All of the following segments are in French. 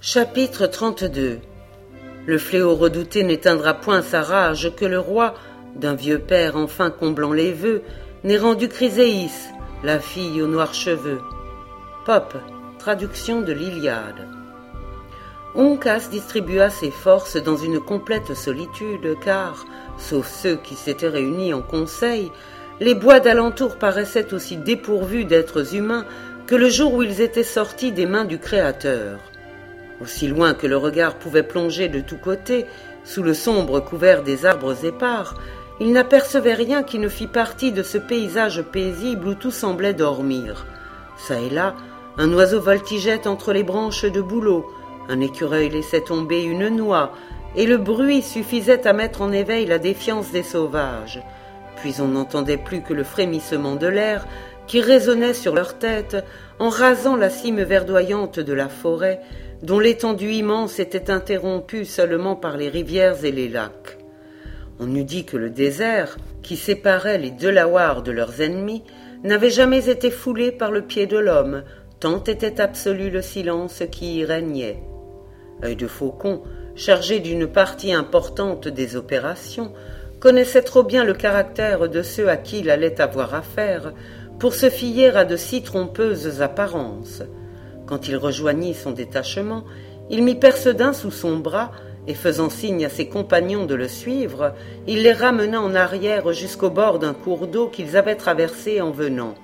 Chapitre 32. Le fléau redouté n'éteindra point sa rage que le roi, d'un vieux père enfin comblant les vœux, n'ait rendu Chryséis, la fille aux noirs cheveux. Pope, traduction de l'Iliade. Oncas distribua ses forces dans une complète solitude, car, sauf ceux qui s'étaient réunis en conseil, les bois d'alentour paraissaient aussi dépourvus d'êtres humains que le jour où ils étaient sortis des mains du Créateur. Aussi loin que le regard pouvait plonger de tous côtés, sous le sombre couvert des arbres épars, il n'apercevait rien qui ne fît partie de ce paysage paisible où tout semblait dormir. Çà et là, un oiseau voltigeait entre les branches de bouleau, un écureuil laissait tomber une noix, et le bruit suffisait à mettre en éveil la défiance des sauvages. Puis on n'entendait plus que le frémissement de l'air qui résonnait sur leurs têtes en rasant la cime verdoyante de la forêt, dont l'étendue immense était interrompue seulement par les rivières et les lacs. On eût dit que le désert, qui séparait les Delawares de leurs ennemis, n'avait jamais été foulé par le pied de l'homme, tant était absolu le silence qui y régnait. Œil de Faucon, chargé d'une partie importante des opérations, connaissait trop bien le caractère de ceux à qui il allait avoir affaire pour se fier à de si trompeuses apparences. Quand il rejoignit son détachement, il mit Percedin sous son bras et, faisant signe à ses compagnons de le suivre, il les ramena en arrière jusqu'au bord d'un cours d'eau qu'ils avaient traversé en venant.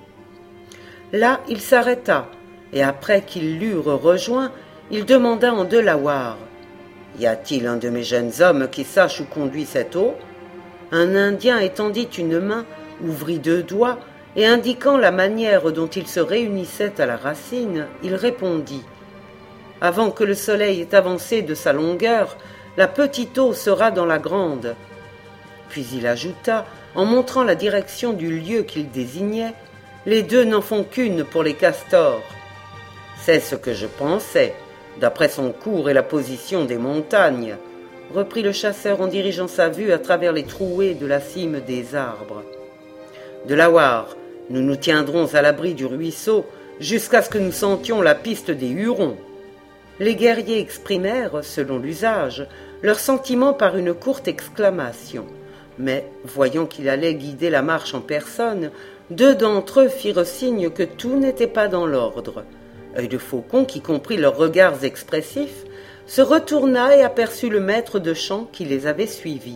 Là, il s'arrêta, et après qu'ils l'eurent rejoint, il demanda en Delaware : « Y a-t-il un de mes jeunes hommes qui sache où conduit cette eau ?» Un Indien étendit une main, ouvrit deux doigts, et indiquant la manière dont ils se réunissaient à la racine, il répondit : « Avant que le soleil ait avancé de sa longueur, la petite eau sera dans la grande. » Puis il ajouta, en montrant la direction du lieu qu'il désignait : « Les deux n'en font qu'une pour les castors. » « C'est ce que je pensais, d'après son cours et la position des montagnes, » reprit le chasseur en dirigeant sa vue à travers les trouées de la cime des arbres. « Delaware, nous nous tiendrons à l'abri du ruisseau jusqu'à ce que nous sentions la piste des Hurons. » Les guerriers exprimèrent, selon l'usage, leur sentiment par une courte exclamation. Mais, voyant qu'il allait guider la marche en personne, deux d'entre eux firent signe que tout n'était pas dans l'ordre. Œil de Faucon, qui comprit leurs regards expressifs, se retourna et aperçut le maître de chant qui les avait suivis.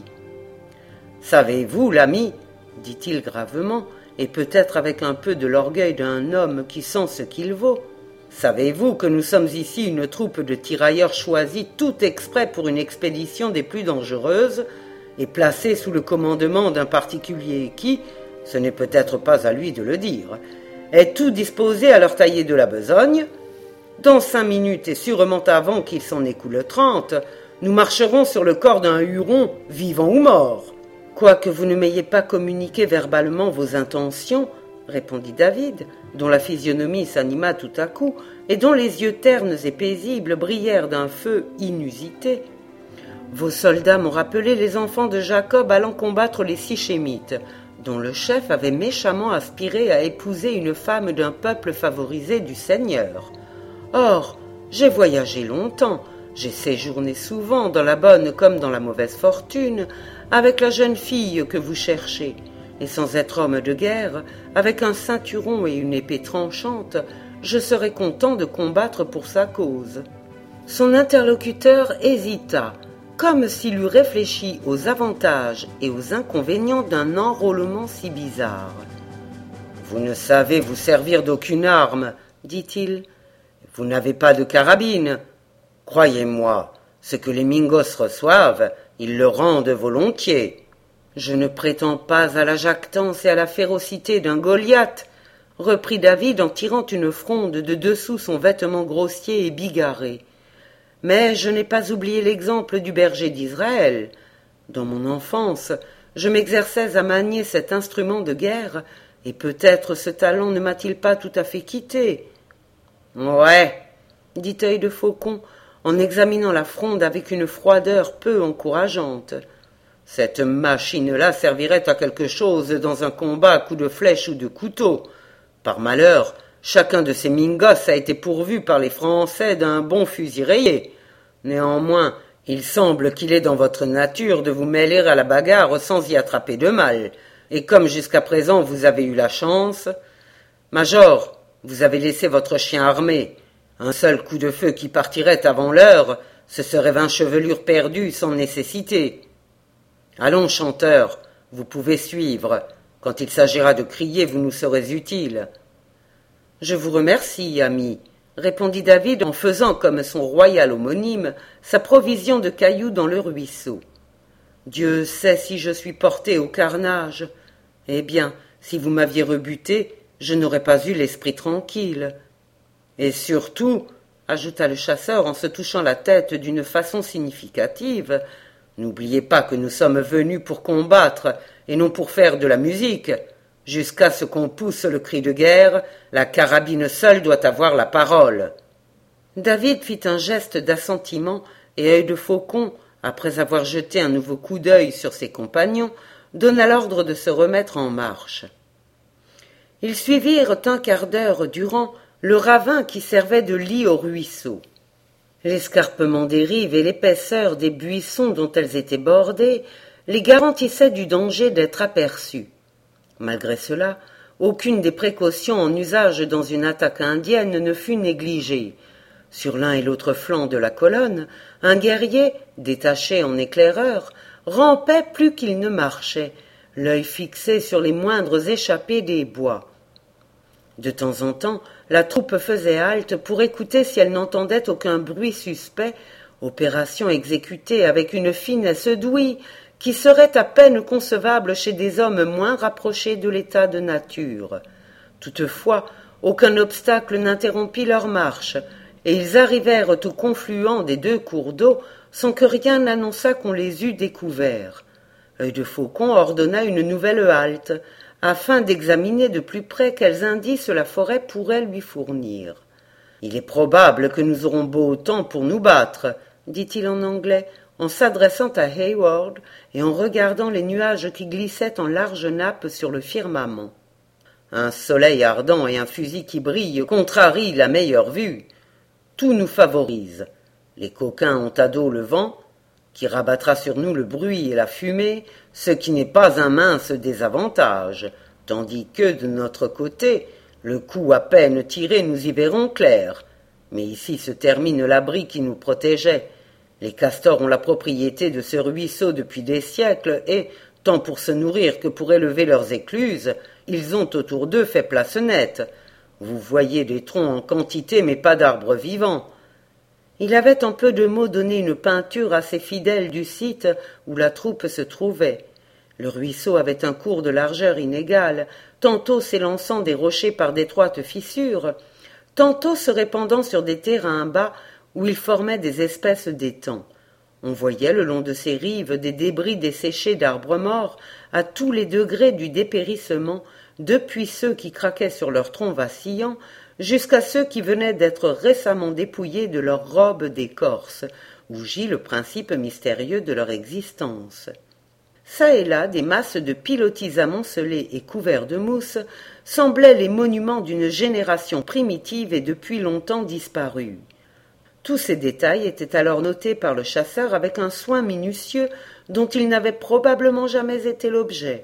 « Savez-vous, l'ami, dit-il gravement, et peut-être avec un peu de l'orgueil d'un homme qui sent ce qu'il vaut, savez-vous que nous sommes ici une troupe de tirailleurs choisis tout exprès pour une expédition des plus dangereuses et placés sous le commandement d'un particulier qui, ce n'est peut-être pas à lui de le dire, est tout disposé à leur tailler de la besogne ? Dans 5 minutes, et sûrement avant qu'il s'en écoule 30, nous marcherons sur le corps d'un Huron, vivant ou mort. » « Quoique vous ne m'ayez pas communiqué verbalement vos intentions, » répondit David, dont la physionomie s'anima tout à coup, et dont les yeux ternes et paisibles brillèrent d'un feu inusité. « Vos soldats m'ont rappelé les enfants de Jacob allant combattre les Sichémites, dont le chef avait méchamment aspiré à épouser une femme d'un peuple favorisé du Seigneur. Or, j'ai voyagé longtemps, j'ai séjourné souvent dans la bonne comme dans la mauvaise fortune, avec la jeune fille que vous cherchez, et sans être homme de guerre, avec un ceinturon et une épée tranchante, je serais content de combattre pour sa cause. » Son interlocuteur hésita, comme s'il eût réfléchi aux avantages et aux inconvénients d'un enrôlement si bizarre. « Vous ne savez vous servir d'aucune arme, dit-il. Vous n'avez pas de carabine. Croyez-moi, ce que les Mingos reçoivent, ils le rendent volontiers. »« Je ne prétends pas à la jactance et à la férocité d'un Goliath, » reprit David en tirant une fronde de dessous son vêtement grossier et bigarré. « Mais je n'ai pas oublié l'exemple du berger d'Israël. Dans mon enfance, je m'exerçais à manier cet instrument de guerre, et peut-être ce talent ne m'a-t-il pas tout à fait quitté. »« Ouais, » dit Œil de Faucon, en examinant la fronde avec une froideur peu encourageante. « Cette machine-là servirait à quelque chose dans un combat à coups de flèche ou de couteau. Par malheur, Chacun de ces mingos a été pourvu par les Français d'un bon fusil rayé. Néanmoins, il semble qu'il est dans votre nature de vous mêler à la bagarre sans y attraper de mal. Et comme jusqu'à présent vous avez eu la chance... Major, vous avez laissé votre chien armé. Un seul coup de feu qui partirait avant l'heure, ce serait 20 chevelures perdues sans nécessité. Allons, chanteur, vous pouvez suivre. Quand il s'agira de crier, vous nous serez utile. Je vous remercie, ami, répondit David en faisant comme son royal homonyme sa provision de cailloux dans le ruisseau. Dieu sait si je suis porté au carnage. Eh bien, si vous m'aviez rebuté, je n'aurais pas eu l'esprit tranquille. Et surtout, ajouta le chasseur en se touchant la tête d'une façon significative, n'oubliez pas que nous sommes venus pour combattre et non pour faire de la musique. Jusqu'à ce qu'on pousse le cri de guerre, la carabine seule doit avoir la parole. David fit un geste d'assentiment et Œil de Faucon, après avoir jeté un nouveau coup d'œil sur ses compagnons, donna l'ordre de se remettre en marche. Ils suivirent un quart d'heure durant le ravin qui servait de lit au ruisseau. L'escarpement des rives et l'épaisseur des buissons dont elles étaient bordées les garantissaient du danger d'être aperçus. Malgré cela, aucune des précautions en usage dans une attaque indienne ne fut négligée. Sur l'un et l'autre flanc de la colonne, un guerrier, détaché en éclaireur, rampait plus qu'il ne marchait, l'œil fixé sur les moindres échappées des bois. De temps en temps, la troupe faisait halte pour écouter si elle n'entendait aucun bruit suspect, opération exécutée avec une finesse d'ouïe qui serait à peine concevable chez des hommes moins rapprochés de l'état de nature. Toutefois, aucun obstacle n'interrompit leur marche, et ils arrivèrent au confluent des deux cours d'eau sans que rien n'annonçât qu'on les eût découverts. Œil de Faucon ordonna une nouvelle halte, afin d'examiner de plus près quels indices la forêt pourrait lui fournir. « Il est probable que nous aurons beau temps pour nous battre, » dit-il en anglais, en s'adressant à Hayward et en regardant les nuages qui glissaient en larges nappes sur le firmament. « Un soleil ardent et un fusil qui brille contrarient la meilleure vue. Tout nous favorise. Les coquins ont à dos le vent, qui rabattra sur nous le bruit et la fumée, ce qui n'est pas un mince désavantage, tandis que, de notre côté, le coup à peine tiré nous y verrons clair. Mais ici se termine l'abri qui nous protégeait. Les castors ont la propriété de ce ruisseau depuis des siècles et, tant pour se nourrir que pour élever leurs écluses, ils ont autour d'eux fait place nette. Vous voyez des troncs en quantité, mais pas d'arbres vivants. » Il avait en peu de mots donné une peinture assez fidèle du site où la troupe se trouvait. Le ruisseau avait un cours de largeur inégale, tantôt s'élançant des rochers par d'étroites fissures, tantôt se répandant sur des terrains bas où il formait des espèces d'étangs. On voyait le long de ses rives des débris desséchés d'arbres morts à tous les degrés du dépérissement, depuis ceux qui craquaient sur leurs troncs vacillants jusqu'à ceux qui venaient d'être récemment dépouillés de leurs robes d'écorce, où gît le principe mystérieux de leur existence. Ça et là, des masses de pilotis amoncelés et couverts de mousse semblaient les monuments d'une génération primitive et depuis longtemps disparue. Tous ces détails étaient alors notés par le chasseur avec un soin minutieux dont il n'avait probablement jamais été l'objet.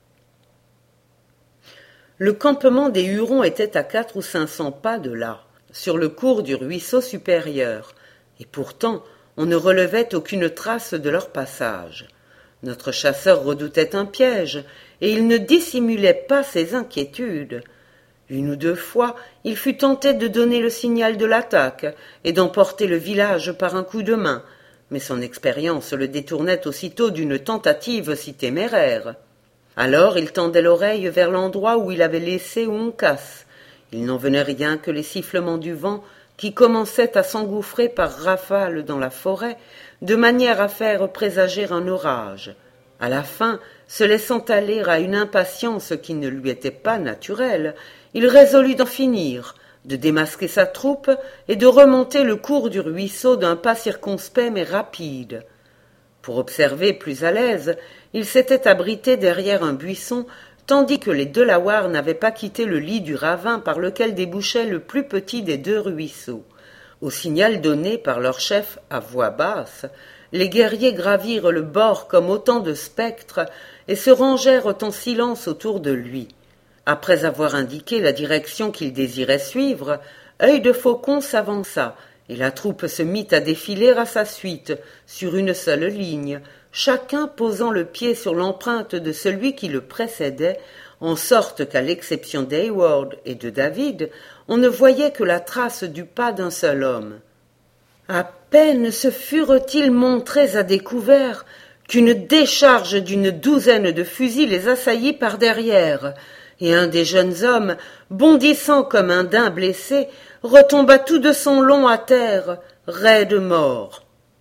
Le campement des Hurons était à 400 ou 500 pas de là, sur le cours du ruisseau supérieur, et pourtant on ne relevait aucune trace de leur passage. Notre chasseur redoutait un piège, et il ne dissimulait pas ses inquiétudes. Une ou deux fois, il fut tenté de donner le signal de l'attaque et d'emporter le village par un coup de main, mais son expérience le détournait aussitôt d'une tentative si téméraire. Alors il tendait l'oreille vers l'endroit où il avait laissé Uncas. Il n'en venait rien que les sifflements du vent qui commençaient à s'engouffrer par rafales dans la forêt, de manière à faire présager un orage. À la fin, se laissant aller à une impatience qui ne lui était pas naturelle, il résolut d'en finir, de démasquer sa troupe et de remonter le cours du ruisseau d'un pas circonspect mais rapide. Pour observer plus à l'aise, il s'était abrité derrière un buisson, tandis que les Delawares n'avaient pas quitté le lit du ravin par lequel débouchait le plus petit des deux ruisseaux. Au signal donné par leur chef à voix basse, les guerriers gravirent le bord comme autant de spectres et se rangèrent en silence autour de lui. Après avoir indiqué la direction qu'ils désiraient suivre, Œil de Faucon s'avança, et la troupe se mit à défiler à sa suite, sur une seule ligne, chacun posant le pied sur l'empreinte de celui qui le précédait, en sorte qu'à l'exception d'Hayward et de David, on ne voyait que la trace du pas d'un seul homme. À peine se furent-ils montrés à découvert qu'une décharge d'une douzaine de fusils les assaillit par derrière, et un des jeunes hommes, bondissant comme un daim blessé, retomba tout de son long à terre, raide mort.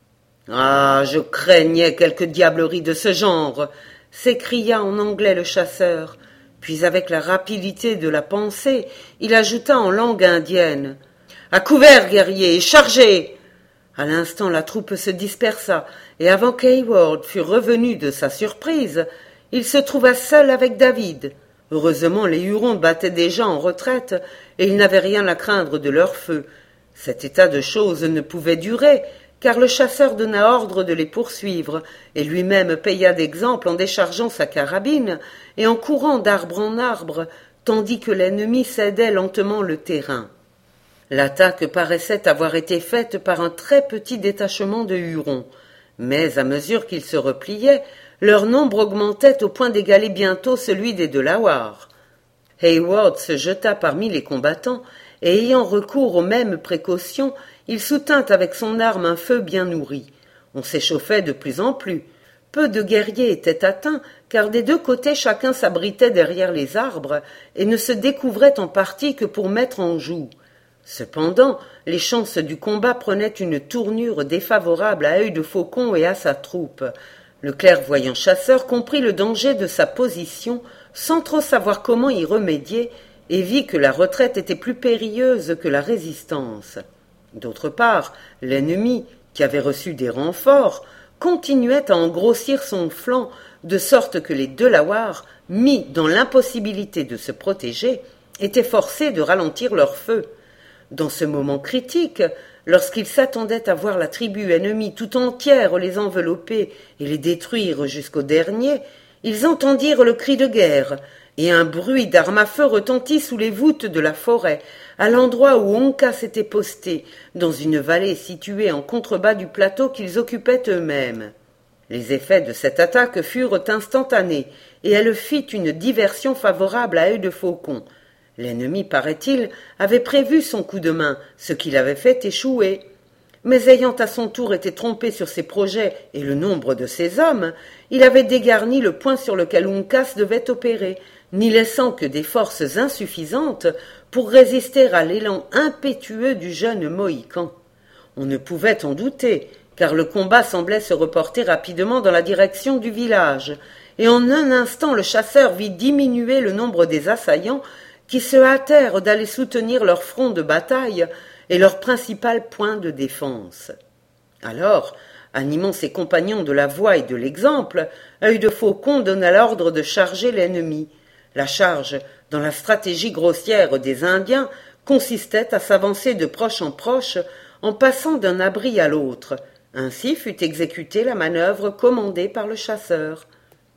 « Ah, je craignais quelque diablerie de ce genre !» s'écria en anglais le chasseur. Puis avec la rapidité de la pensée, il ajouta en langue indienne. « À couvert, guerriers, et chargez !» À l'instant, la troupe se dispersa, et avant qu'Hayward fût revenu de sa surprise, il se trouva seul avec David. Heureusement, les Hurons battaient déjà en retraite, et il n'avait rien à craindre de leur feu. Cet état de choses ne pouvait durer, car le chasseur donna ordre de les poursuivre, et lui-même paya d'exemple en déchargeant sa carabine et en courant d'arbre en arbre, tandis que l'ennemi cédait lentement le terrain. L'attaque paraissait avoir été faite par un très petit détachement de Hurons, mais à mesure qu'ils se repliaient, leur nombre augmentait au point d'égaler bientôt celui des Delawares. Hayward se jeta parmi les combattants, et ayant recours aux mêmes précautions, il soutint avec son arme un feu bien nourri. On s'échauffait de plus en plus. Peu de guerriers étaient atteints, car des deux côtés chacun s'abritait derrière les arbres et ne se découvrait en partie que pour mettre en joue. Cependant, les chances du combat prenaient une tournure défavorable à Œil de Faucon et à sa troupe. Le clairvoyant chasseur comprit le danger de sa position, sans trop savoir comment y remédier, et vit que la retraite était plus périlleuse que la résistance. D'autre part, l'ennemi, qui avait reçu des renforts, continuait à en grossir son flanc, de sorte que les Delawares, mis dans l'impossibilité de se protéger, étaient forcés de ralentir leur feu. Dans ce moment critique, lorsqu'ils s'attendaient à voir la tribu ennemie tout entière les envelopper et les détruire jusqu'au dernier, ils entendirent le cri de guerre, et un bruit d'armes à feu retentit sous les voûtes de la forêt, à l'endroit où Onka s'était posté, dans une vallée située en contrebas du plateau qu'ils occupaient eux-mêmes. Les effets de cette attaque furent instantanés, et elle fit une diversion favorable à Œil de Faucon. L'ennemi, paraît-il, avait prévu son coup de main, ce qui l'avait fait échouer. Mais ayant à son tour été trompé sur ses projets et le nombre de ses hommes, il avait dégarni le point sur lequel Uncas devait opérer, n'y laissant que des forces insuffisantes pour résister à l'élan impétueux du jeune Mohican. On ne pouvait en douter, car le combat semblait se reporter rapidement dans la direction du village, et en un instant le chasseur vit diminuer le nombre des assaillants qui se hâtèrent d'aller soutenir leur front de bataille et leur principal point de défense. Alors, animant ses compagnons de la voix et de l'exemple, Œil de Faucon donna l'ordre de charger l'ennemi. La charge, dans la stratégie grossière des Indiens, consistait à s'avancer de proche en proche en passant d'un abri à l'autre. Ainsi fut exécutée la manœuvre commandée par le chasseur.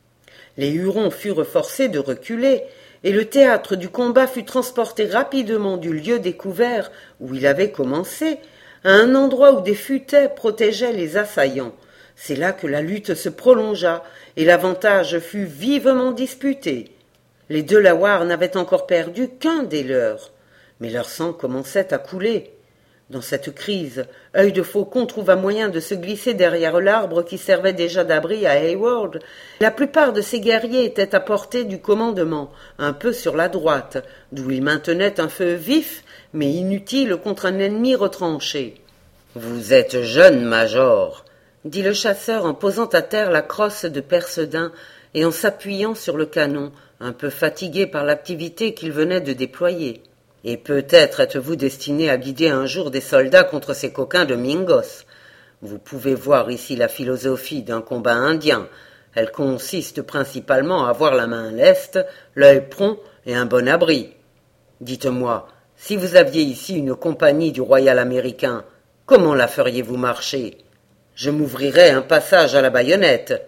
Les Hurons furent forcés de reculer, et le théâtre du combat fut transporté rapidement du lieu découvert où il avait commencé à un endroit où des futaies protégeaient les assaillants. C'est là que la lutte se prolongea et l'avantage fut vivement disputé. Les Delawares n'avaient encore perdu qu'un des leurs, mais leur sang commençait à couler. Dans cette crise, Œil de Faucon trouva moyen de se glisser derrière l'arbre qui servait déjà d'abri à Hayward. La plupart de ses guerriers étaient à portée du commandement, un peu sur la droite, d'où ils maintenaient un feu vif, mais inutile contre un ennemi retranché. « Vous êtes jeune, Major », dit le chasseur en posant à terre la crosse de Percedin et en s'appuyant sur le canon, un peu fatigué par l'activité qu'il venait de déployer. Et peut-être êtes-vous destiné à guider un jour des soldats contre ces coquins de Mingos. Vous pouvez voir ici la philosophie d'un combat indien. Elle consiste principalement à avoir la main leste, l'œil prompt et un bon abri. Dites-moi, si vous aviez ici une compagnie du Royal américain, comment la feriez-vous marcher? Je m'ouvrirais un passage à la baïonnette.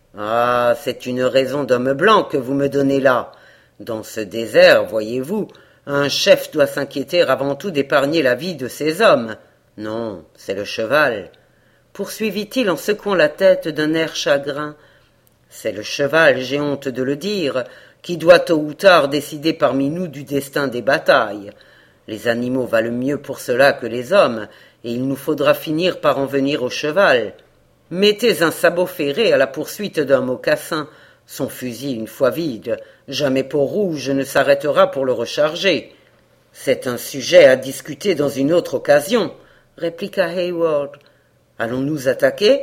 Ah, c'est une raison d'homme blanc que vous me donnez là. Dans ce désert, voyez-vous, un chef doit s'inquiéter avant tout d'épargner la vie de ses hommes. Non, c'est le cheval. Poursuivit-il en secouant la tête d'un air chagrin. C'est le cheval, j'ai honte de le dire, qui doit tôt ou tard décider parmi nous du destin des batailles. Les animaux valent mieux pour cela que les hommes, et il nous faudra finir par en venir au cheval. Mettez un sabot ferré à la poursuite d'un mocassin. Son fusil, une fois vide, jamais Peau-Rouge ne s'arrêtera pour le recharger. C'est un sujet à discuter dans une autre occasion, répliqua Hayward. Allons-nous attaquer?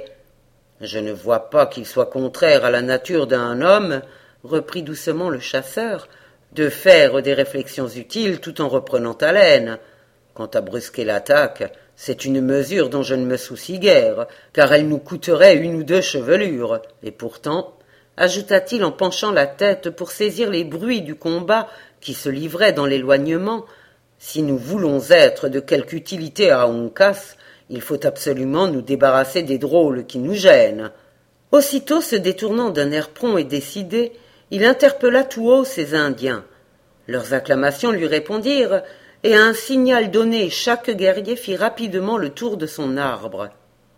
Je ne vois pas qu'il soit contraire à la nature d'un homme, reprit doucement le chasseur, de faire des réflexions utiles tout en reprenant haleine. Quant à brusquer l'attaque, c'est une mesure dont je ne me soucie guère, car elle nous coûterait 1 ou 2 chevelures, et pourtant, ajouta-t-il en penchant la tête pour saisir les bruits du combat qui se livrait dans l'éloignement, si nous voulons être de quelque utilité à Uncas, il faut absolument nous débarrasser des drôles qui nous gênent. Aussitôt se détournant d'un air prompt et décidé, il interpella tout haut ses Indiens. Leurs acclamations lui répondirent, et à un signal donné, chaque guerrier fit rapidement le tour de son arbre.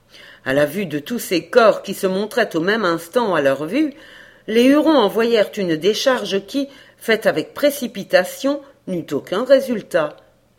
À la vue de tous ces corps qui se montraient au même instant à leur vue, les Hurons envoyèrent une décharge qui, faite avec précipitation, n'eut aucun résultat.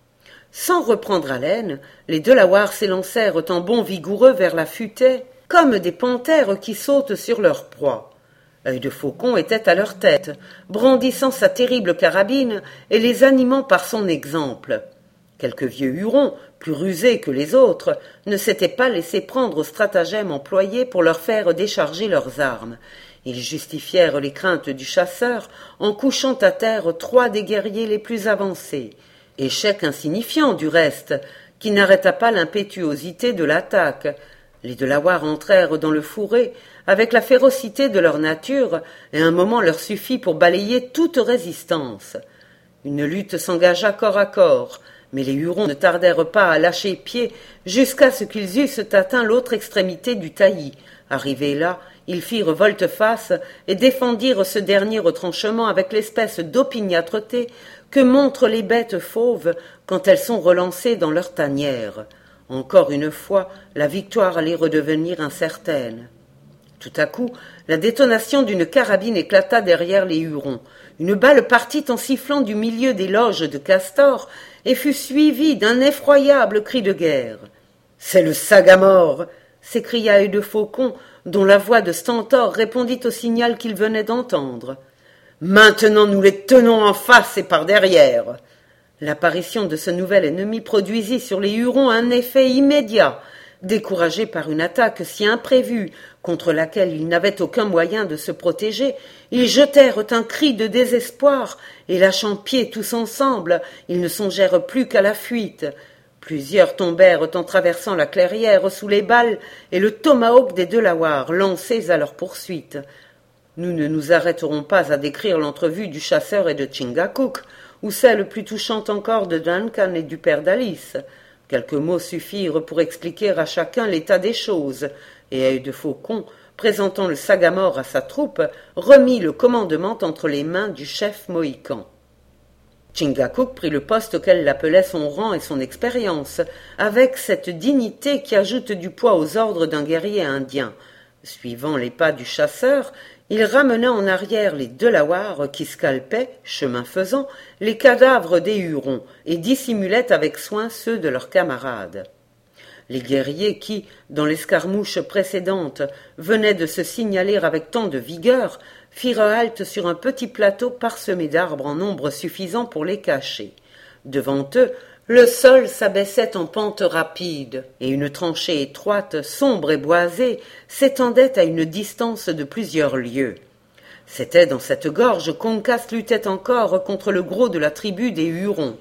Sans reprendre haleine, les Delawares s'élancèrent en bonds vigoureux vers la futaie, comme des panthères qui sautent sur leur proie. Œil de Faucon était à leur tête, brandissant sa terrible carabine et les animant par son exemple. Quelques vieux Hurons, plus rusés que les autres, ne s'étaient pas laissés prendre au stratagème employé pour leur faire décharger leurs armes. Ils justifièrent les craintes du chasseur en couchant à terre 3 des guerriers les plus avancés. Échec insignifiant, du reste, qui n'arrêta pas l'impétuosité de l'attaque. Les Delawares entrèrent dans le fourré avec la férocité de leur nature, et un moment leur suffit pour balayer toute résistance. Une lutte s'engagea corps à corps, mais les Hurons ne tardèrent pas à lâcher pied jusqu'à ce qu'ils eussent atteint l'autre extrémité du taillis. Arrivés là, ils firent volte-face et défendirent ce dernier retranchement avec l'espèce d'opiniâtreté que montrent les bêtes fauves quand elles sont relancées dans leur tanière. Encore une fois, la victoire allait redevenir incertaine. Tout à coup, la détonation d'une carabine éclata derrière les Hurons. Une balle partit en sifflant du milieu des loges de Castor et fut suivie d'un effroyable cri de guerre. « C'est le Sagamore !» s'écria Œil de Faucon, dont la voix de Stentor répondit au signal qu'il venait d'entendre. « Maintenant nous les tenons en face et par derrière !» L'apparition de ce nouvel ennemi produisit sur les Hurons un effet immédiat. Découragés par une attaque si imprévue, contre laquelle ils n'avaient aucun moyen de se protéger, ils jetèrent un cri de désespoir, et lâchant pied tous ensemble, ils ne songèrent plus qu'à la fuite. Plusieurs tombèrent en traversant la clairière sous les balles et le tomahawk des Delawares lancés à leur poursuite. Nous ne nous arrêterons pas à décrire l'entrevue du chasseur et de Chingachgook, ou celle plus touchante encore de Duncan et du père d'Alice. Quelques mots suffirent pour expliquer à chacun l'état des choses, et Œil de Faucon, présentant le Sagamore à sa troupe, remit le commandement entre les mains du chef mohican. Chingachgook prit le poste auquel l'appelait son rang et son expérience, avec cette dignité qui ajoute du poids aux ordres d'un guerrier indien. Suivant les pas du chasseur, il ramena en arrière les Delawares qui scalpaient, chemin faisant, les cadavres des Hurons et dissimulaient avec soin ceux de leurs camarades. Les guerriers qui, dans l'escarmouche précédente, venaient de se signaler avec tant de vigueur, firent halte sur un petit plateau parsemé d'arbres en nombre suffisant pour les cacher. Devant eux, le sol s'abaissait en pente rapide, et une tranchée étroite, sombre et boisée, s'étendait à une distance de plusieurs lieues. C'était dans cette gorge qu'Uncas luttait encore contre le gros de la tribu des Hurons.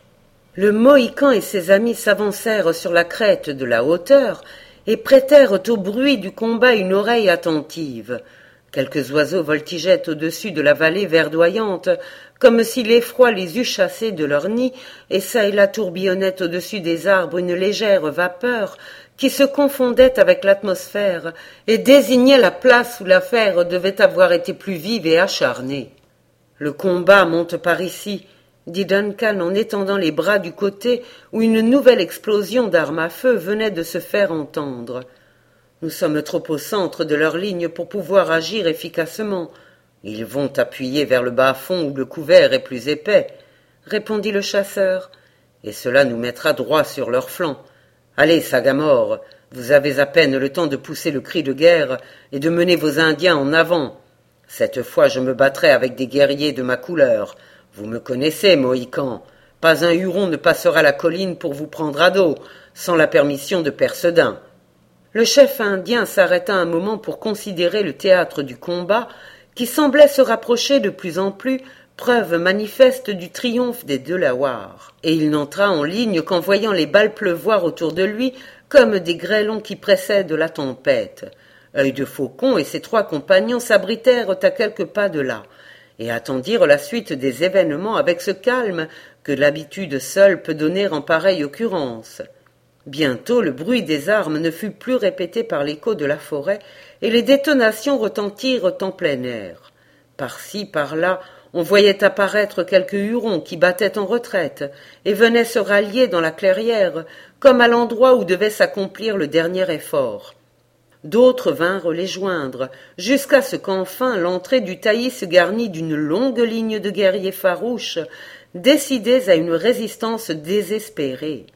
Le Mohican et ses amis s'avancèrent sur la crête de la hauteur et prêtèrent au bruit du combat une oreille attentive. Quelques oiseaux voltigeaient au-dessus de la vallée verdoyante, comme si l'effroi les eût chassés de leur nid, et çà et là tourbillonnait au-dessus des arbres une légère vapeur qui se confondait avec l'atmosphère et désignait la place où l'affaire devait avoir été plus vive et acharnée. « Le combat monte par ici », dit Duncan en étendant les bras du côté où une nouvelle explosion d'armes à feu venait de se faire entendre. « Nous sommes trop au centre de leur ligne pour pouvoir agir efficacement. Ils vont appuyer vers le bas-fond où le couvert est plus épais, » répondit le chasseur, « et cela nous mettra droit sur leur flanc. Allez, Sagamore, vous avez à peine le temps de pousser le cri de guerre et de mener vos Indiens en avant. Cette fois je me battrai avec des guerriers de ma couleur. Vous me connaissez, Mohican. Pas un Huron ne passera la colline pour vous prendre à dos, sans la permission de Percedin. » Le chef indien s'arrêta un moment pour considérer le théâtre du combat, qui semblait se rapprocher de plus en plus, preuve manifeste du triomphe des Delawares. Et il n'entra en ligne qu'en voyant les balles pleuvoir autour de lui comme des grêlons qui précèdent la tempête. Œil de Faucon et ses 3 compagnons s'abritèrent à quelques pas de là, et attendirent la suite des événements avec ce calme que l'habitude seule peut donner en pareille occurrence. Bientôt le bruit des armes ne fut plus répété par l'écho de la forêt, et les détonations retentirent en plein air. Par-ci, par-là, on voyait apparaître quelques Hurons qui battaient en retraite et venaient se rallier dans la clairière, comme à l'endroit où devait s'accomplir le dernier effort. D'autres vinrent les joindre, jusqu'à ce qu'enfin l'entrée du taillis se garnit d'une longue ligne de guerriers farouches, décidés à une résistance désespérée.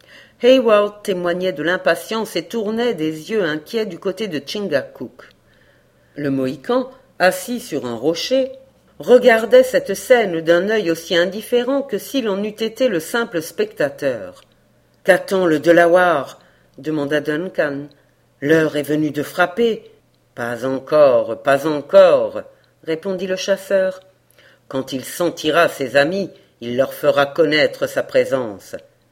Hayward témoignait de l'impatience et tournait des yeux inquiets du côté de Chingachgook. Le Mohican, assis sur un rocher, regardait cette scène d'un œil aussi indifférent que s'il en eût été le simple spectateur. « Qu'attend le Delaware » demanda Duncan. « L'heure est venue de frapper. »« Pas encore, pas encore, » répondit le chasseur. « Quand il sentira ses amis, il leur fera connaître sa présence.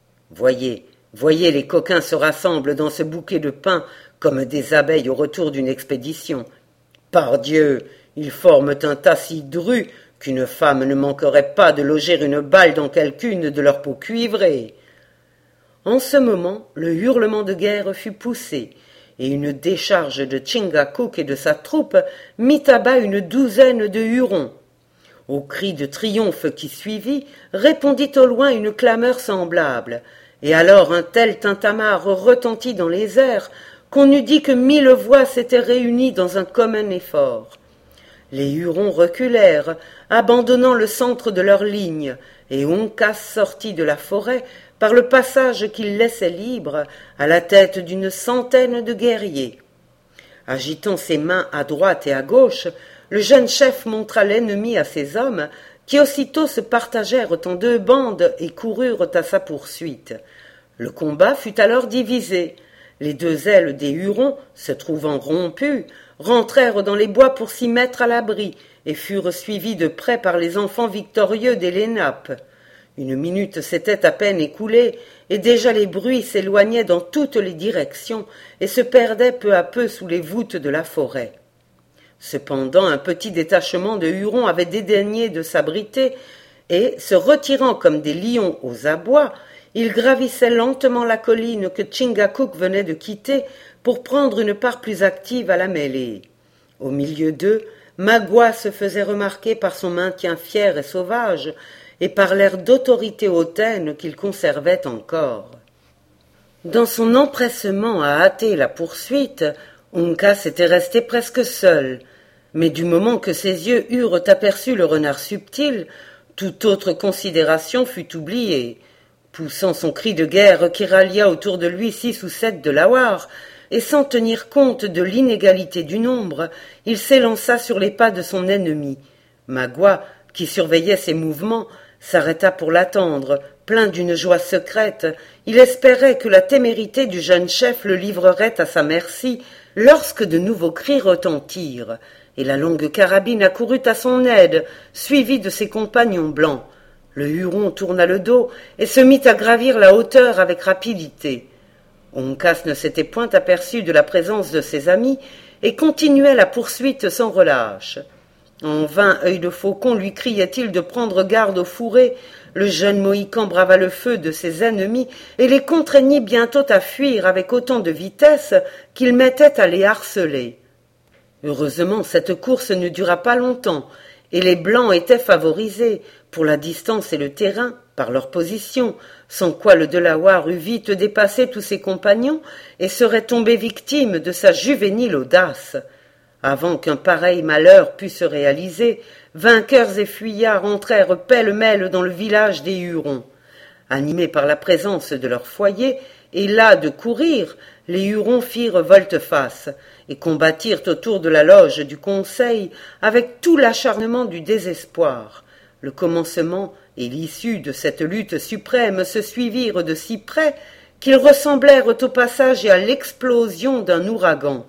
Voyez, voyez, les coquins se rassemblent dans ce bouquet de pins comme des abeilles au retour d'une expédition. Pardieu, ils forment un tas si dru qu'une femme ne manquerait pas de loger une balle dans quelqu'une de leurs peaux cuivrées. » En ce moment, le hurlement de guerre fut poussé, et une décharge de Chingachgook et de sa troupe mit à bas une douzaine de Hurons. Au cri de triomphe qui suivit, répondit au loin une clameur semblable, et alors un tel tintamarre retentit dans les airs qu'on eût dit que 1000 voix s'étaient réunies dans un commun effort. Les Hurons reculèrent, abandonnant le centre de leur ligne, et Uncas sortit de la forêt par le passage qu'il laissait libre, à la tête d'une centaine de guerriers. Agitant ses mains à droite et à gauche, le jeune chef montra l'ennemi à ses hommes, qui aussitôt se partagèrent en 2 bandes et coururent à sa poursuite. Le combat fut alors divisé. Les 2 ailes des Hurons, se trouvant rompues, rentrèrent dans les bois pour s'y mettre à l'abri, et furent suivis de près par les enfants victorieux des Lenapes. Une minute s'était à peine écoulée, et déjà les bruits s'éloignaient dans toutes les directions et se perdaient peu à peu sous les voûtes de la forêt. Cependant, un petit détachement de Hurons avait dédaigné de s'abriter, et, se retirant comme des lions aux abois, ils gravissaient lentement la colline que Chingachgook venait de quitter pour prendre une part plus active à la mêlée. Au milieu d'eux, Magua se faisait remarquer par son maintien fier et sauvage, et par l'air d'autorité hautaine qu'il conservait encore. Dans son empressement à hâter la poursuite, Uncas était resté presque seul, mais du moment que ses yeux eurent aperçu le renard subtil, toute autre considération fut oubliée. Poussant son cri de guerre qui rallia autour de lui 6 ou 7 Delawares, et sans tenir compte de l'inégalité du nombre, il s'élança sur les pas de son ennemi. Magua, qui surveillait ses mouvements, s'arrêta pour l'attendre, plein d'une joie secrète. Il espérait que la témérité du jeune chef le livrerait à sa merci, lorsque de nouveaux cris retentirent, et la longue carabine accourut à son aide, suivie de ses compagnons blancs. Le Huron tourna le dos et se mit à gravir la hauteur avec rapidité. Uncas ne s'était point aperçu de la présence de ses amis, et continuait la poursuite sans relâche. En vain Œil de Faucon lui criait-il de prendre garde au fourré. Le jeune Mohican brava le feu de ses ennemis et les contraignit bientôt à fuir avec autant de vitesse qu'il mettait à les harceler. Heureusement, cette course ne dura pas longtemps, et les Blancs étaient favorisés, pour la distance et le terrain, par leur position, sans quoi le Delaware eût vite dépassé tous ses compagnons et serait tombé victime de sa juvénile audace. Avant qu'un pareil malheur pût se réaliser, vainqueurs et fuyards entrèrent pêle-mêle dans le village des Hurons. Animés par la présence de leur foyer, et las de courir, les Hurons firent volte-face et combattirent autour de la loge du conseil avec tout l'acharnement du désespoir. Le commencement et l'issue de cette lutte suprême se suivirent de si près qu'ils ressemblèrent au passage et à l'explosion d'un ouragan.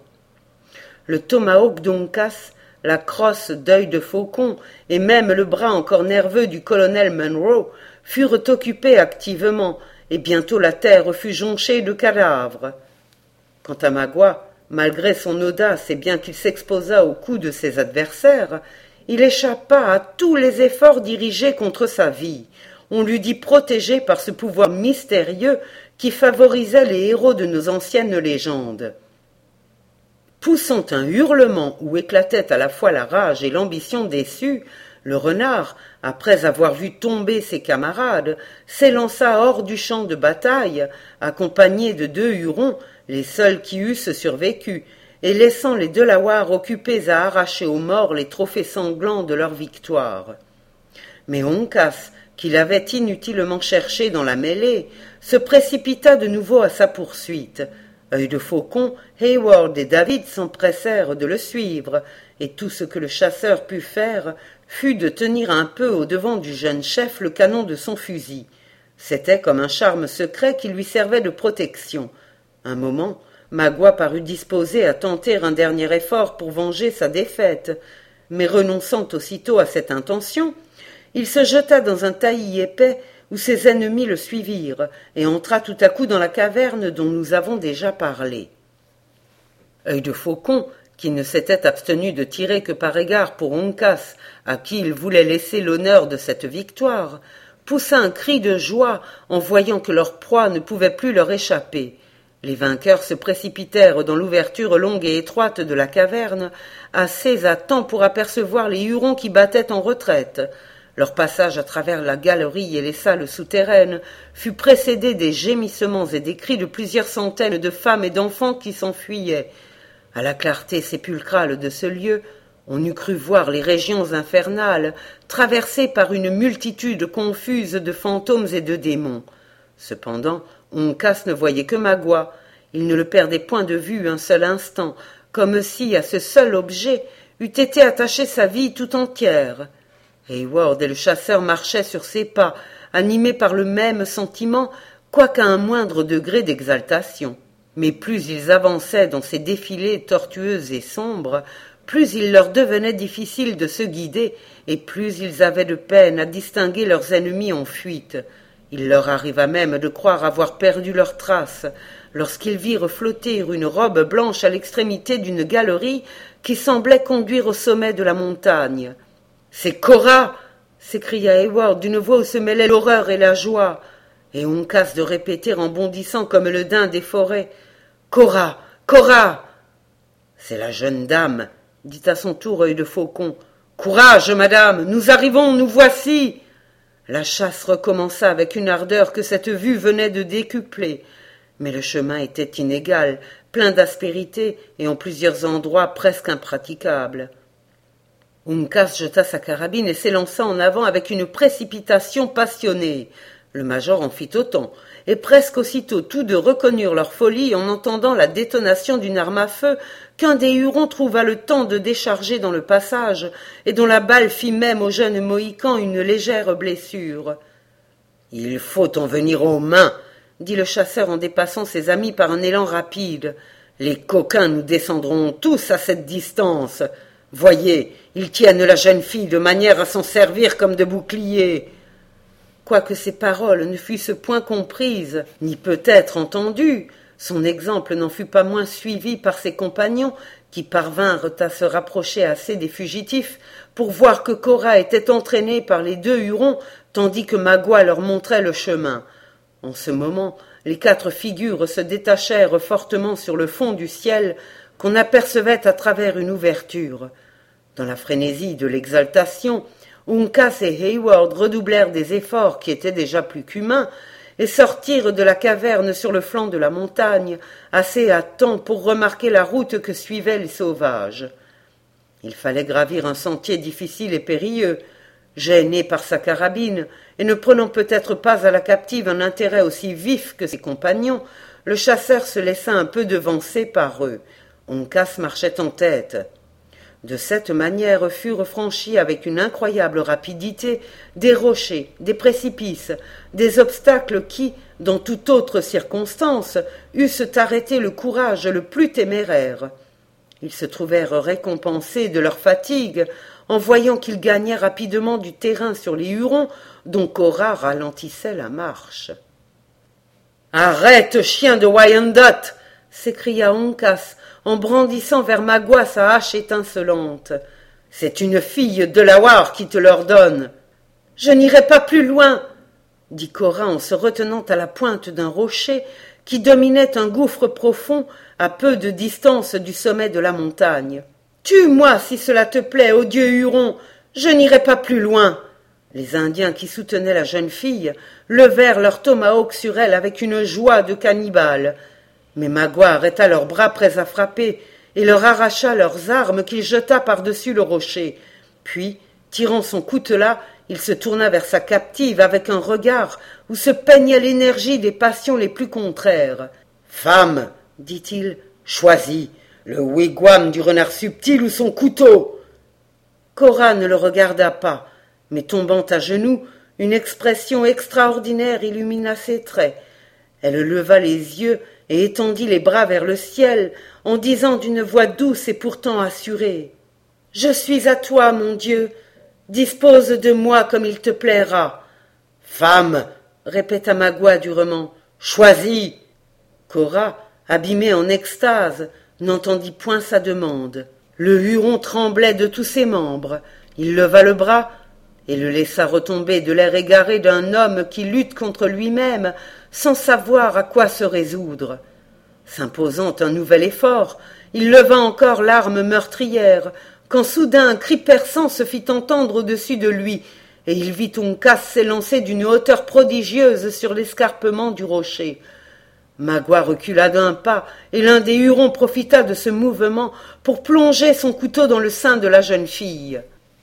Le tomahawk d'Uncas, la crosse d'Œil de Faucon et même le bras encore nerveux du colonel Munro furent occupés activement, et bientôt la terre fut jonchée de cadavres. Quant à Magua, malgré son audace et bien qu'il s'exposât aux coups de ses adversaires, il échappa à tous les efforts dirigés contre sa vie. On l'eût dit protégé par ce pouvoir mystérieux qui favorisait les héros de nos anciennes légendes. Poussant un hurlement où éclatait à la fois la rage et l'ambition déçue, le renard, après avoir vu tomber ses camarades, s'élança hors du champ de bataille, accompagné de 2 Hurons, les seuls qui eussent survécu, et laissant les Delawares occupés à arracher aux morts les trophées sanglants de leur victoire. Mais Uncas, qui l'avait inutilement cherché dans la mêlée, se précipita de nouveau à sa poursuite. Œil de Faucon, Hayward et David s'empressèrent de le suivre, et tout ce que le chasseur put faire fut de tenir un peu au-devant du jeune chef le canon de son fusil. C'était comme un charme secret qui lui servait de protection. Un moment, Magua parut disposé à tenter un dernier effort pour venger sa défaite, mais renonçant aussitôt à cette intention, il se jeta dans un taillis épais où ses ennemis le suivirent, et entra tout à coup dans la caverne dont nous avons déjà parlé. Œil de Faucon, qui ne s'était abstenu de tirer que par égard pour Uncas, à qui il voulait laisser l'honneur de cette victoire, poussa un cri de joie en voyant que leur proie ne pouvait plus leur échapper. Les vainqueurs se précipitèrent dans l'ouverture longue et étroite de la caverne, assez à temps pour apercevoir les Hurons qui battaient en retraite. Leur passage à travers la galerie et les salles souterraines fut précédé des gémissements et des cris de plusieurs centaines de femmes et d'enfants qui s'enfuyaient. À la clarté sépulcrale de ce lieu, on eût cru voir les régions infernales traversées par une multitude confuse de fantômes et de démons. Cependant, Uncas ne voyait que Magua. Il ne le perdait point de vue un seul instant, comme si à ce seul objet eût été attachée sa vie tout entière. Hayward et le chasseur marchaient sur ses pas, animés par le même sentiment, quoiqu'à un moindre degré d'exaltation. Mais plus ils avançaient dans ces défilés tortueux et sombres, plus il leur devenait difficile de se guider, et plus ils avaient de peine à distinguer leurs ennemis en fuite. Il leur arriva même de croire avoir perdu leurs traces, lorsqu'ils virent flotter une robe blanche à l'extrémité d'une galerie qui semblait conduire au sommet de la montagne. « C'est Cora !» s'écria Hayward d'une voix où se mêlaient l'horreur et la joie, et Uncas de répéter en bondissant comme le daim des forêts. « Cora! Cora !»« C'est la jeune dame !» dit à son tour Œil de Faucon. « Courage, madame, nous arrivons, nous voici !» La chasse recommença avec une ardeur que cette vue venait de décupler, mais le chemin était inégal, plein d'aspérités et en plusieurs endroits presque impraticable. Uncas jeta sa carabine et s'élança en avant avec une précipitation passionnée. Le major en fit autant, et presque aussitôt tous deux reconnurent leur folie en entendant la détonation d'une arme à feu qu'un des Hurons trouva le temps de décharger dans le passage, et dont la balle fit même au jeune Mohican une légère blessure. « Il faut en venir aux mains !» dit le chasseur en dépassant ses amis par un élan rapide. « Les coquins nous descendront tous à cette distance. Voyez, ils tiennent la jeune fille de manière à s'en servir comme de bouclier. » Quoique ces paroles ne fussent point comprises, ni peut-être entendues, Son exemple n'en fut pas moins suivi par ses compagnons, qui parvinrent à se rapprocher assez des fugitifs pour voir que Cora était entraînée par les 2 Hurons, tandis que Magua leur montrait le chemin. En ce moment, les 4 figures se détachèrent fortement sur le fond du ciel, qu'on apercevait à travers une ouverture. Dans la frénésie de l'exaltation, Uncas et Hayward redoublèrent des efforts qui étaient déjà plus qu'humains, et sortirent de la caverne sur le flanc de la montagne, assez à temps pour remarquer la route que suivaient les sauvages. Il fallait gravir un sentier difficile et périlleux. Gêné par sa carabine, et ne prenant peut-être pas à la captive un intérêt aussi vif que ses compagnons, le chasseur se laissa un peu devancer par eux. Uncas marchait en tête. De cette manière furent franchis avec une incroyable rapidité des rochers, des précipices, des obstacles qui, dans toute autre circonstance, eussent arrêté le courage le plus téméraire. Ils se trouvèrent récompensés de leur fatigue en voyant qu'ils gagnaient rapidement du terrain sur les Hurons, dont Cora ralentissait la marche. « Arrête, chien de Wyandot !» s'écria Uncas, en brandissant vers Magua sa hache étincelante. « C'est une fille Delaware qui te l'ordonne. »« Je n'irai pas plus loin !» dit Cora en se retenant à la pointe d'un rocher qui dominait un gouffre profond à peu de distance du sommet de la montagne. « Tue-moi si cela te plaît, ô dieu Huron, je n'irai pas plus loin !» Les Indiens qui soutenaient la jeune fille levèrent leurs tomahawks sur elle avec une joie de cannibales. Mais Magua arrêta leurs bras prêts à frapper et leur arracha leurs armes qu'il jeta par-dessus le rocher. Puis, tirant son coutelas, il se tourna vers sa captive avec un regard où se peignait l'énergie des passions les plus contraires. « Femme, dit-il, choisis, le wigwam du renard subtil ou son couteau ?» Cora ne le regarda pas, mais tombant à genoux, une expression extraordinaire illumina ses traits. Elle leva les yeux et étendit les bras vers le ciel, en disant d'une voix douce et pourtant assurée. « Je suis à toi, mon Dieu, dispose de moi comme il te plaira. »« Femme, répéta Magua durement, choisis. » Cora, abîmée en extase, n'entendit point sa demande. Le Huron tremblait de tous ses membres. Il leva le bras et le laissa retomber de l'air égaré d'un homme qui lutte contre lui-même sans savoir à quoi se résoudre. S'imposant un nouvel effort, il leva encore l'arme meurtrière, quand soudain un cri perçant se fit entendre au-dessus de lui, et il vit Uncas s'élancer d'une hauteur prodigieuse sur l'escarpement du rocher. Magua recula d'un pas, et l'un des Hurons profita de ce mouvement pour plonger son couteau dans le sein de la jeune fille.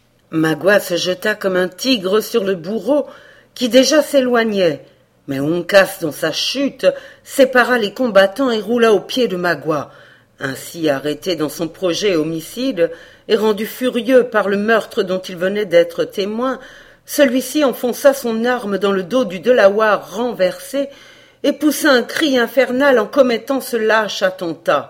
Magua se jeta comme un tigre sur le bourreau, qui déjà s'éloignait, mais Uncas, dans sa chute, sépara les combattants et roula aux pieds de Magua. Ainsi arrêté dans son projet homicide, et rendu furieux par le meurtre dont il venait d'être témoin, celui-ci enfonça son arme dans le dos du Delaware renversé et poussa un cri infernal en commettant ce lâche attentat.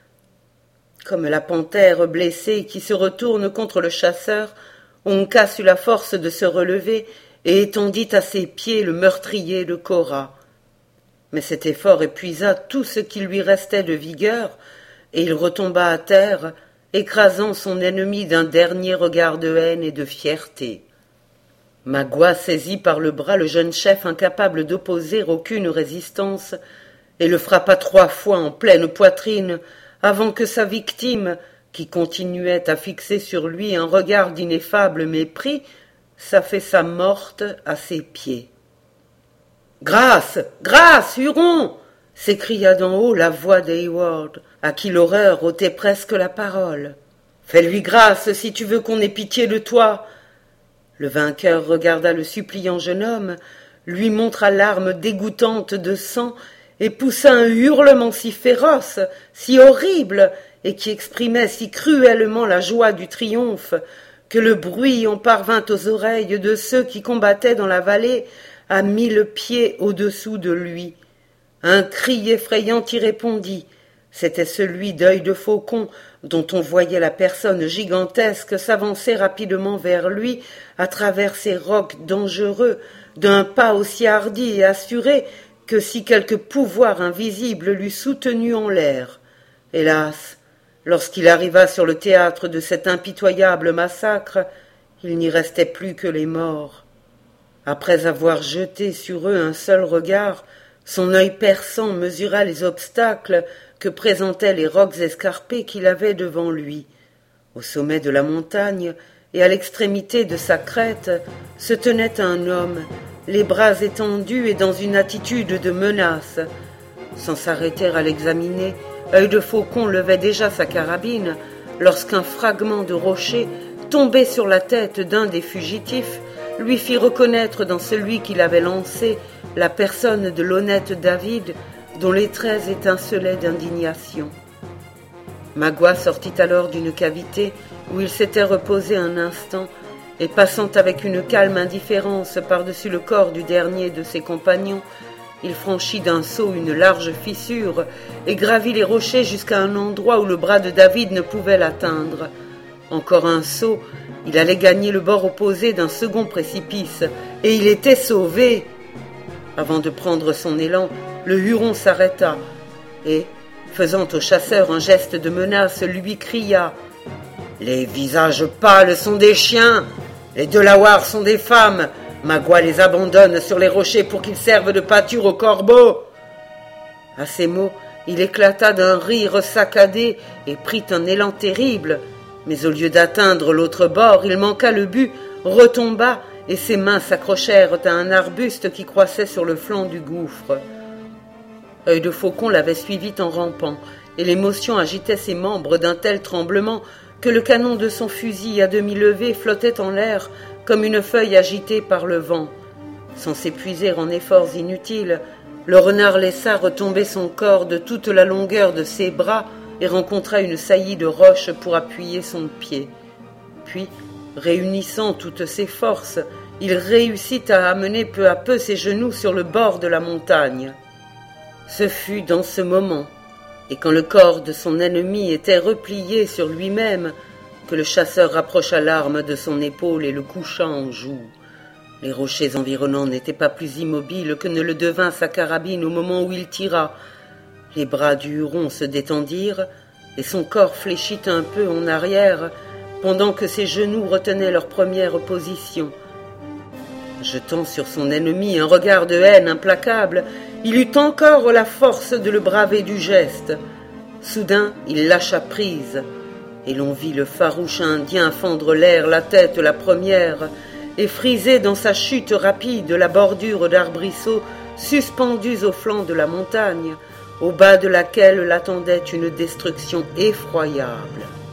Comme la panthère blessée qui se retourne contre le chasseur, Uncas eut la force de se relever et étendit à ses pieds le meurtrier de Cora. Mais cet effort épuisa tout ce qui lui restait de vigueur, et il retomba à terre, écrasant son ennemi d'un dernier regard de haine et de fierté. Magua saisit par le bras le jeune chef incapable d'opposer aucune résistance, et le frappa 3 fois en pleine poitrine, avant que sa victime, qui continuait à fixer sur lui un regard d'ineffable mépris, s'affaissa morte à ses pieds. « Grâce! Grâce, Huron !» s'écria d'en haut la voix d'Hayward, à qui l'horreur ôtait presque la parole. « Fais-lui grâce si tu veux qu'on ait pitié de toi !» Le vainqueur regarda le suppliant jeune homme, lui montra l'arme dégoûtante de sang et poussa un hurlement si féroce, si horrible, et qui exprimait si cruellement la joie du triomphe, que le bruit en parvint aux oreilles de ceux qui combattaient dans la vallée à 1000 pieds au-dessous de lui. Un cri effrayant y répondit. C'était celui d'Œil de Faucon, dont on voyait la personne gigantesque s'avancer rapidement vers lui à travers ces rocs dangereux, d'un pas aussi hardi et assuré que si quelque pouvoir invisible l'eût soutenu en l'air. Hélas, lorsqu'il arriva sur le théâtre de cet impitoyable massacre, il n'y restait plus que les morts. Après avoir jeté sur eux un seul regard, son œil perçant mesura les obstacles que présentaient les rocs escarpés qu'il avait devant lui. Au sommet de la montagne et à l'extrémité de sa crête se tenait un homme, les bras étendus et dans une attitude de menace. Sans s'arrêter à l'examiner, Œil de Faucon levait déjà sa carabine lorsqu'un fragment de rocher tombé sur la tête d'un des fugitifs lui fit reconnaître dans celui qui l'avait lancé la personne de l'honnête David dont les traits étincelaient d'indignation. Magua sortit alors d'une cavité où il s'était reposé un instant et passant avec une calme indifférence par-dessus le corps du dernier de ses compagnons, il franchit d'un saut une large fissure et gravit les rochers jusqu'à un endroit où le bras de David ne pouvait l'atteindre. Encore un saut, il allait gagner le bord opposé d'un second précipice, et il était sauvé. Avant de prendre son élan, le Huron s'arrêta, et, faisant au chasseur un geste de menace, lui cria « Les visages pâles sont des chiens, les Delawares sont des femmes, Magua les abandonne sur les rochers pour qu'ils servent de pâture aux corbeaux. » À ces mots, il éclata d'un rire saccadé et prit un élan terrible, mais au lieu d'atteindre l'autre bord, il manqua le but, retomba, et ses mains s'accrochèrent à un arbuste qui croissait sur le flanc du gouffre. Œil de Faucon l'avait suivi en rampant, et l'émotion agitait ses membres d'un tel tremblement que le canon de son fusil à demi levé flottait en l'air comme une feuille agitée par le vent. Sans s'épuiser en efforts inutiles, le renard laissa retomber son corps de toute la longueur de ses bras et rencontra une saillie de roche pour appuyer son pied. Puis, réunissant toutes ses forces, il réussit à amener peu à peu ses genoux sur le bord de la montagne. Ce fut dans ce moment, et quand le corps de son ennemi était replié sur lui-même, que le chasseur rapprocha l'arme de son épaule et le coucha en joue. Les rochers environnants n'étaient pas plus immobiles que ne le devint sa carabine au moment où il tira. Les bras du Huron se détendirent, et son corps fléchit un peu en arrière, pendant que ses genoux retenaient leur première position. Jetant sur son ennemi un regard de haine implacable, il eut encore la force de le braver du geste. Soudain, il lâcha prise, et l'on vit le farouche Indien fendre l'air la tête la première, et friser dans sa chute rapide la bordure d'arbrisseaux suspendus au flanc de la montagne, au bas de laquelle l'attendait une destruction effroyable.